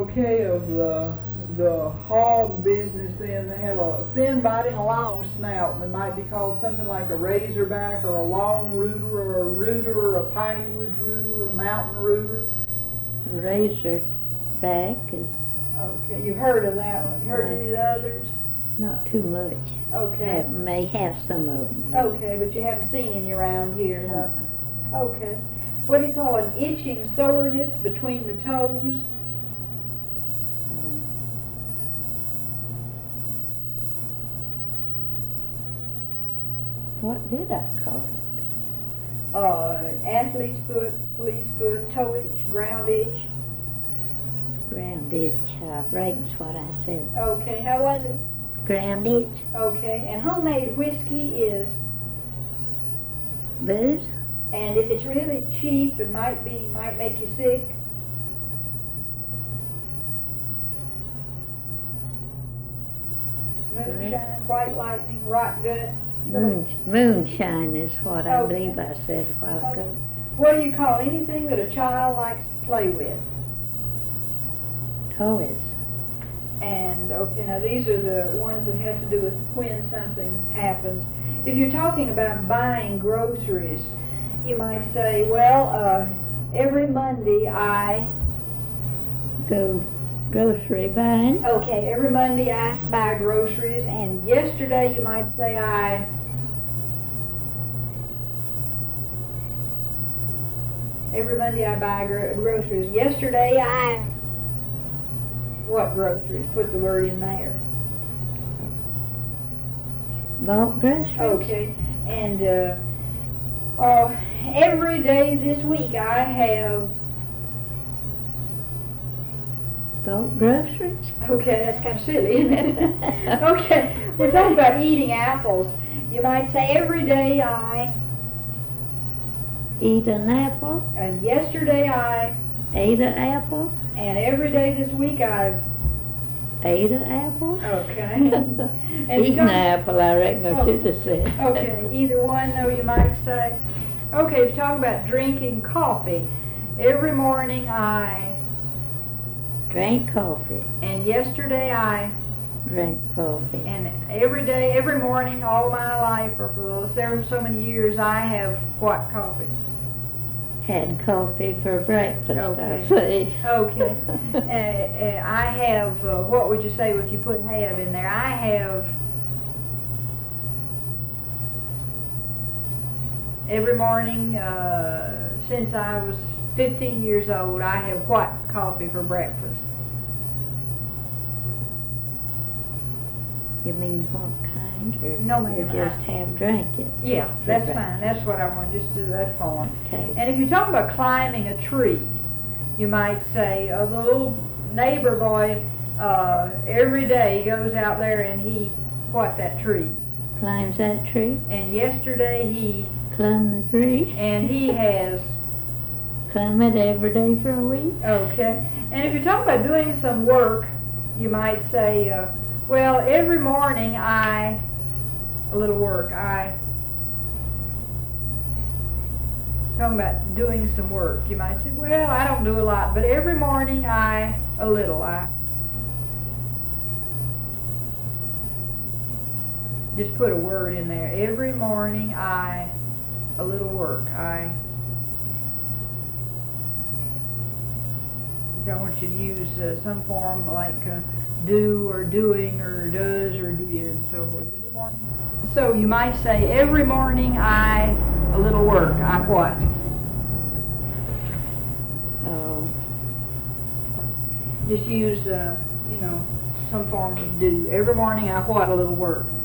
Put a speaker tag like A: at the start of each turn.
A: Okay, of the hog business, then they have a thin body and a long snout. They might be called something like a razorback or a long rooter or a rooter or a piney woods rooter or a mountain rooter.
B: Razorback is
A: Okay, you've heard of that one. You heard any of the others?
B: not too much.
A: Okay.
B: May have some of them.
A: Okay, but you haven't seen any around here,
B: Uh-uh.
A: huh? Okay. What do you call an itching soreness between the toes?
B: What did I call it?
A: Athlete's foot, police foot, toe itch, ground itch.
B: Ground itch. I reckon's what I said.
A: Okay, how was it?
B: Ground itch.
A: Okay, and homemade whiskey is,
B: Booze.
A: and if it's really cheap, it might make you sick. Moonshine, white lightning, rot gut.
B: Moonshine is what I
A: Okay.
B: believe I said a while ago.
A: What do you call anything that a child likes to play with?
B: Toys.
A: And, okay, now these are the ones that have to do with when something happens. If you're talking about buying groceries, you might say, well, every Monday I,
B: Go grocery buying.
A: okay, every Monday I buy groceries, and yesterday you might say every Monday I buy groceries. Yesterday what groceries? Put the word in there.
B: Bought groceries.
A: Okay, and every day this week I have,
B: Bought groceries.
A: okay, that's kind of silly, isn't it? Okay, we're talking about eating apples. You might say every day I,
B: Eat an apple.
A: and yesterday I,
B: Ate an apple.
A: and every day this week I've,
B: Ate an apple.
A: okay. And
B: Eat
A: you
B: an
A: don't-
B: apple, I reckon I
A: Oh,
B: should have said.
A: Okay, either one though you might say. Okay, if you're talking about drinking coffee, every morning I,
B: Drank coffee.
A: and yesterday I,
B: Drank coffee.
A: and every day, every morning, all my life, or for so many years, I have what coffee?
B: Had coffee for breakfast,
A: Okay.
B: I say.
A: Okay. I have, what would you say if you put have in there? I have, every morning, since I was 15 years old, I have what coffee for breakfast?
B: You mean what kind, or
A: No, ma'am,
B: or just have drank it?
A: Yeah,
B: For
A: that's
B: breakfast.
A: fine. That's what I want, just do that form.
B: Okay.
A: And if you're talking about climbing a tree, you might say, the little neighbor boy, every day goes out there and he, that tree?
B: Climbs that tree,
A: And yesterday he,
B: climb the tree,
A: and he has,
B: climb it every day for a week.
A: okay. And if you're talking about doing some work, you might say, well, every morning a little work, talking about doing some work. You might say, well, I don't do a lot, but every morning a little, just put a word in there. Every morning a little work. I want you to use some form like do or doing or does or did and so forth. Every morning. So you might say, every morning a little work. I what? Just use, some form of do. Every morning I what? A little work.